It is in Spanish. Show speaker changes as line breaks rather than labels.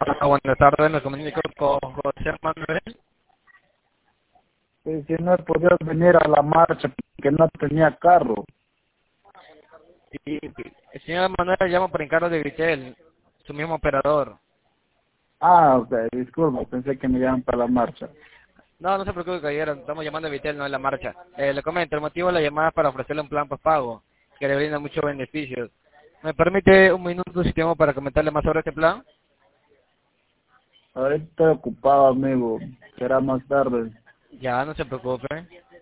Buenas tardes, me comunico con José Manuel.
Si no he podido venir a la marcha porque no tenía carro.
Y el señor Manuel llama por encargo de Gritel, su mismo operador.
Ah, ok, disculpa, pensé que me llaman para la marcha.
No, no se preocupe, caballero, estamos llamando a Vitel, no en la marcha. Le comento, el motivo de la llamada es para ofrecerle un plan postpago, que le brinda muchos beneficios. ¿Me permite un minuto si tengo para comentarle más sobre este plan?
Ahorita estoy ocupado, amigo. Será más tarde.
Ya, no se preocupe.